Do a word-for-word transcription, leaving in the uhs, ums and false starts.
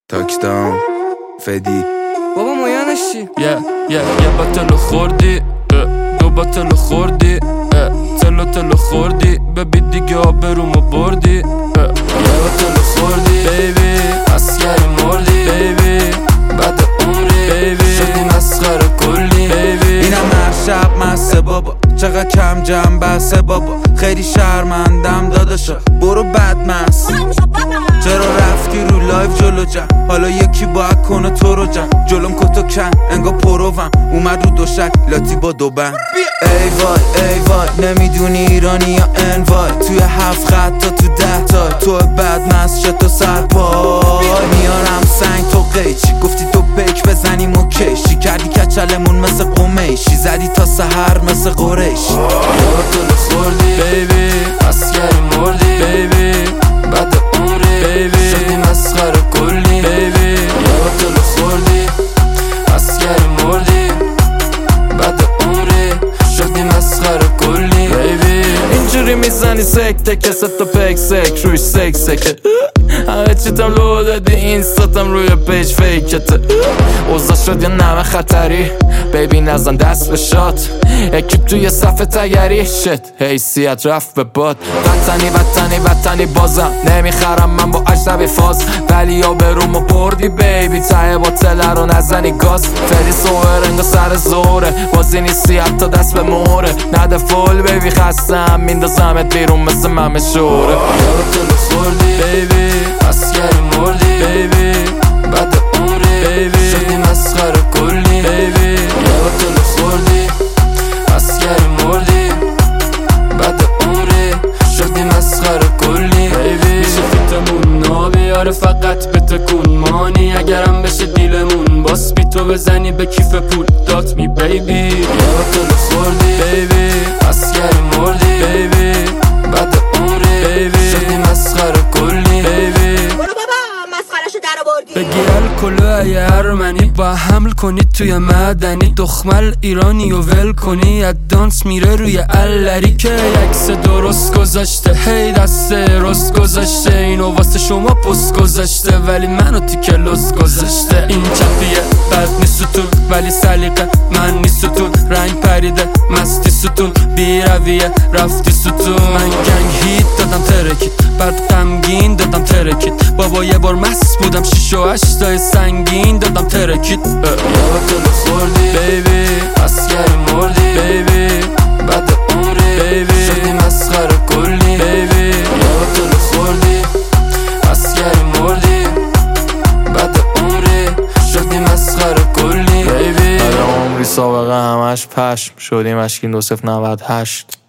تاکدام فدی بابا مایانش چی؟ یه یه یه بطل خوردی دو بطل خوردی تلو تلو خوردی ببی دیگه آبرومو بردی یه بطل خوردی بیبی اسکری مردی بیبی بعد عمری بیبی شدی مسخره کلی بیبی اینم هر شب مسته بابا چقدر کم جمع بسته بابا خیلی شرمندم داداشا برو بدمست چرا رفتی رو لایف جلو جم حالا یکی باید کنه تو رو جم جلوم کتو کن انگا پروم اومد رو دوشک لاتی با دو بند ای وای ای وای نمیدونی ایرانی یا انوای توی هفت خط تا تو ده تا تو بدمست شد تو سرپای میارم سنگ تو قیچی گفتی تو بک بزنیم و کشی کردی کچلمون مثل قمیشی زدی تا سحر مثل قریشی یه بطل خوردی بیبی اسکری مردی بیبی بعد عمری بیبی شدی مسخره کلی بیبی یه بطل خوردی اسکری مردی بعد عمری شدی مسخره کلی بیبی اینجوری میزنی سکته که ست پک سک روش سک سکه همه چیتم لو دادی اینستاتم روی پیج فیکته اوضاع شد یا نمه خطری بیبی نزن دست به شات اکیب توی صفحه تگری شت حیثیت رفت به باد وطنی وطنی وطنی بازم نمیخرم من با اجنبی فاز ولی یا برومو بردی بیبی ته باطله رو نزنی گاز فری سوهر انگا سر زوره بازی نیستی حتی دست به موره نده فول بیبی خستم میندازمت بیرون مثل ممه شوره یه بطل خوردی بیبی اسکری مردی بیبی بعد عمری بیبی شدی مسخره کلی بیبی یه بطل خوردی اسکری مردی بعد عمری شدی مسخره کلی بیبی میشه فیتمون نابیاره فقط به تکون مانی اگرم بشه دیلمون باس بی تو بزنی به کیف پول دات می بیبی یه بطل خوردی بیبی اسکری مردی بیبی بعد عمری بیبی شدی مسخره کلی بیبی بگی الکلو یه ارمنی با حمل کنید توی مدنی دخمل ایرانی و ول کنی ادانس میره روی الری که یکس درست گذاشته هی دست راست گذاشته اینو واسه شما پست گذاشته ولی منو تیکه لس گذاشته این چپیه بد نیست ستون ولی سلیقه من نیست ستون رنگ پریده مستی ستون بی رویه رفتی ستون من گنگ هیت دادم ترکید بعد غمگین دادم ترکید بابا یه بار مست بودم شیش و هشتای سنگین دادم ترکید یه بطل خوردی بیبی اسکری مردی بیبی بعد عمری بیبی شدی مسخره کلی بیبی یه بطل خوردی اسکری مردی بعد عمری شدی مسخره کلی بیبی بعد عمری سابقه همش پشم شدیم اشکین دو صفر نود هشت